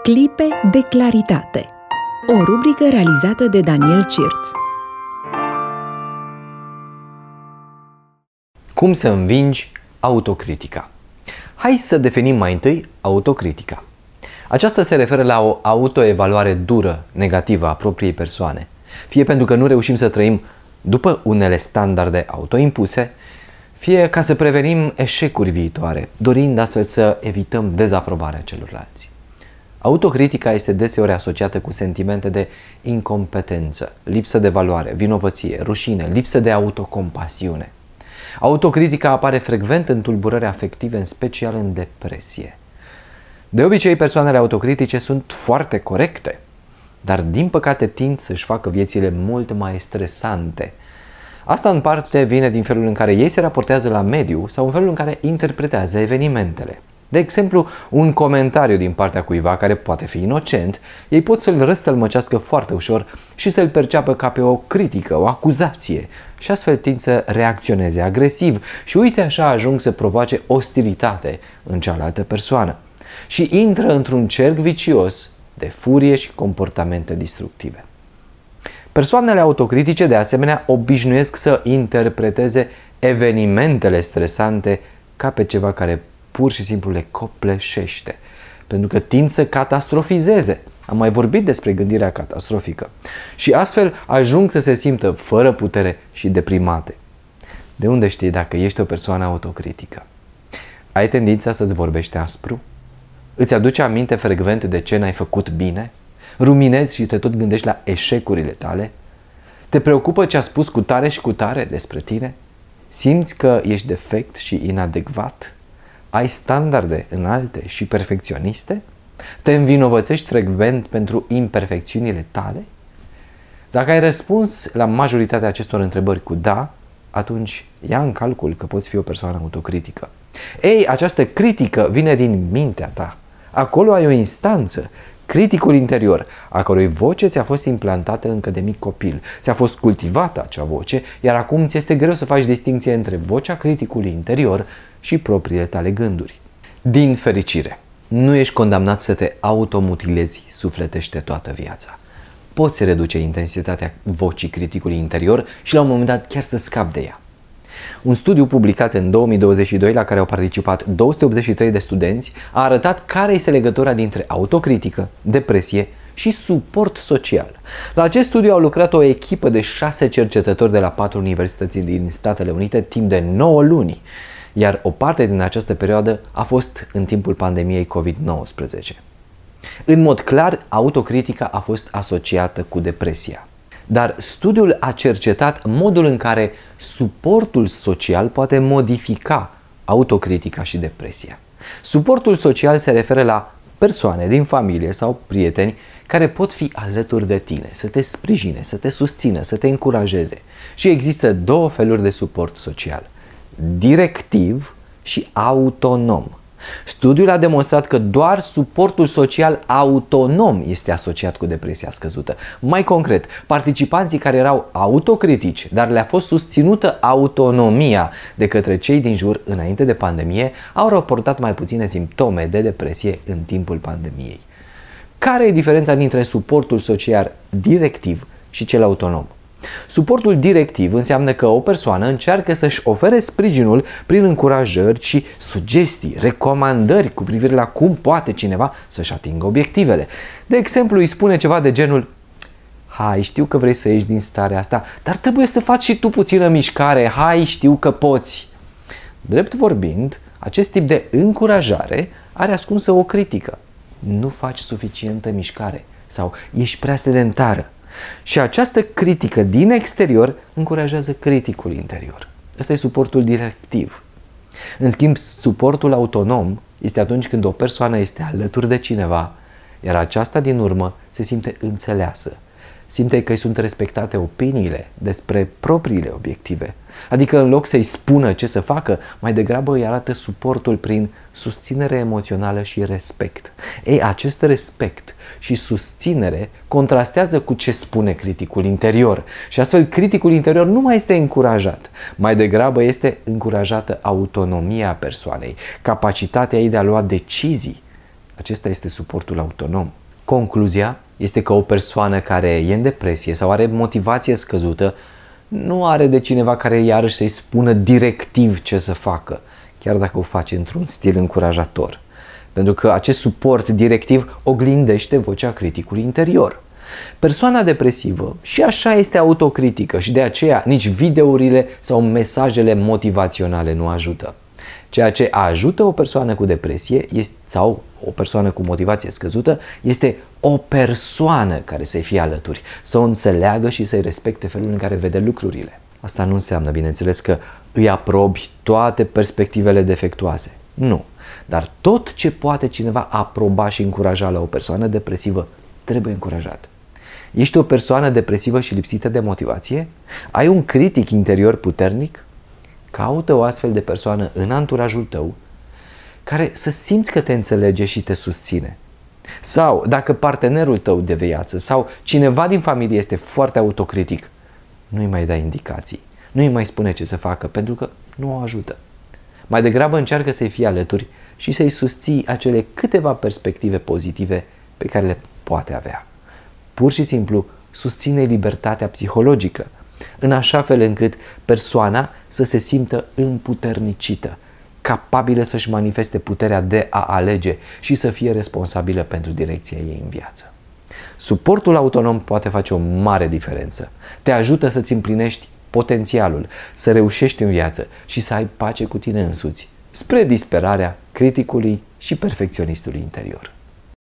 Clipe de claritate. O rubrică realizată de Daniel Cirț. Cum să învingi autocritica? Hai să definim mai întâi autocritica. Aceasta se referă la o autoevaluare dură, negativă a propriei persoane, fie pentru că nu reușim să trăim după unele standarde autoimpuse, fie ca să prevenim eșecuri viitoare, dorind astfel să evităm dezaprobarea celorlalți. Autocritica este deseori asociată cu sentimente de incompetență, lipsă de valoare, vinovăție, rușine, lipsă de autocompasiune. Autocritica apare frecvent în tulburări afective, în special în depresie. De obicei, persoanele autocritice sunt foarte corecte, dar din păcate tind să-și facă viețile mult mai stresante. Asta în parte vine din felul în care ei se raportează la mediu sau în felul în care interpretează evenimentele. De exemplu, un comentariu din partea cuiva care poate fi inocent, ei pot să-l răstălmăcească foarte ușor și să-l perceapă ca pe o critică, o acuzație și astfel tind să reacționeze agresiv și uite așa ajung să provoace ostilitate în cealaltă persoană și intră într-un cerc vicios de furie și comportamente destructive. Persoanele autocritice, de asemenea, obișnuiesc să interpreteze evenimentele stresante ca pe ceva care pur și simplu le copleșește, pentru că tind să catastrofizeze. Am mai vorbit despre gândirea catastrofică și astfel ajung să se simtă fără putere și deprimate. De unde știi dacă ești o persoană autocritică? Ai tendința să-ți vorbești aspru? Îți aduce aminte frecvent de ce n-ai făcut bine? Ruminezi și te tot gândești la eșecurile tale? Te preocupă ce a spus cu tare și cu tare despre tine? Simți că ești defect și inadecvat? Ai standarde înalte și perfecționiste? Te învinovățești frecvent pentru imperfecțiunile tale? Dacă ai răspuns la majoritatea acestor întrebări cu da, atunci ia în calcul că poți fi o persoană autocritică. Ei, această critică vine din mintea ta. Acolo ai o instanță, criticul interior, a cărui voce ți-a fost implantată încă de mic copil. Ți-a fost cultivată acea voce, iar acum ți este greu să faci distinție între vocea criticului interior și propriile tale gânduri. Din fericire, nu ești condamnat să te automutilezi sufletește toată viața. Poți reduce intensitatea vocii criticului interior și la un moment dat chiar să scapi de ea. Un studiu publicat în 2022 la care au participat 283 de studenți a arătat care este legătura dintre autocritică, depresie și suport social. La acest studiu au lucrat o echipă de 6 cercetători de la 4 universități din Statele Unite timp de 9 luni, iar o parte din această perioadă a fost în timpul pandemiei COVID-19. În mod clar, autocritica a fost asociată cu depresia. Dar studiul a cercetat modul în care suportul social poate modifica autocritica și depresia. Suportul social se referă la persoane din familie sau prieteni care pot fi alături de tine, să te sprijine, să te susțină, să te încurajeze. Și există două feluri de suport social: directiv și autonom. Studiul a demonstrat că doar suportul social autonom este asociat cu depresia scăzută. Mai concret, participanții care erau autocritici, dar le-a fost susținută autonomia de către cei din jur înainte de pandemie, au raportat mai puține simptome de depresie în timpul pandemiei. Care e diferența dintre suportul social directiv și cel autonom? Suportul directiv înseamnă că o persoană încearcă să-și ofere sprijinul prin încurajări și sugestii, recomandări cu privire la cum poate cineva să-și atingă obiectivele. De exemplu, îi spune ceva de genul: hai, știu că vrei să ieși din starea asta, dar trebuie să faci și tu puțină mișcare, hai, știu că poți. Drept vorbind, acest tip de încurajare are ascunsă o critică: nu faci suficientă mișcare sau ești prea sedentară. Și această critică din exterior încurajează criticul interior. Ăsta e suportul directiv. În schimb, suportul autonom este atunci când o persoană este alături de cineva, iar aceasta din urmă se simte înțeleasă. Simte că îi sunt respectate opiniile despre propriile obiective. Adică în loc să-i spună ce să facă, mai degrabă îi arată suportul prin susținere emoțională și respect. Ei, acest respect și susținere contrastează cu ce spune criticul interior. Și astfel criticul interior nu mai este încurajat. Mai degrabă este încurajată autonomia persoanei, capacitatea ei de a lua decizii, Acesta este suportul autonom. Concluzia este că o persoană care e în depresie sau are motivație scăzută nu are de cineva care iarăși să-i spună directiv ce să facă, chiar dacă o face într-un stil încurajator. Pentru că acest suport directiv oglindește vocea criticului interior. Persoana depresivă și așa este autocritică și de aceea nici videourile sau mesajele motivaționale nu ajută. Ceea ce ajută o persoană cu depresie sau o persoană cu motivație scăzută este o persoană care să-i fie alături, să o înțeleagă și să-i respecte felul în care vede lucrurile. Asta nu înseamnă, bineînțeles, că îi aprobi toate perspectivele defectuoase. Nu. Dar tot ce poate cineva aproba și încuraja la o persoană depresivă trebuie încurajat. Ești o persoană depresivă și lipsită de motivație? Ai un critic interior puternic? Caută o astfel de persoană în anturajul tău care să simți că te înțelege și te susține. Sau dacă partenerul tău de viață sau cineva din familie este foarte autocritic, nu-i mai dai indicații, nu-i mai spune ce să facă pentru că nu o ajută. Mai degrabă încearcă să-i fii alături și să-i susții acele câteva perspective pozitive pe care le poate avea. Pur și simplu susține libertatea psihologică, în așa fel încât persoana să se simtă împuternicită, capabilă să-și manifeste puterea de a alege și să fie responsabilă pentru direcția ei în viață. Suportul autonom poate face o mare diferență. Te ajută să-ți împlinești potențialul, să reușești în viață și să ai pace cu tine însuți, spre disperarea criticului și perfecționistului interior.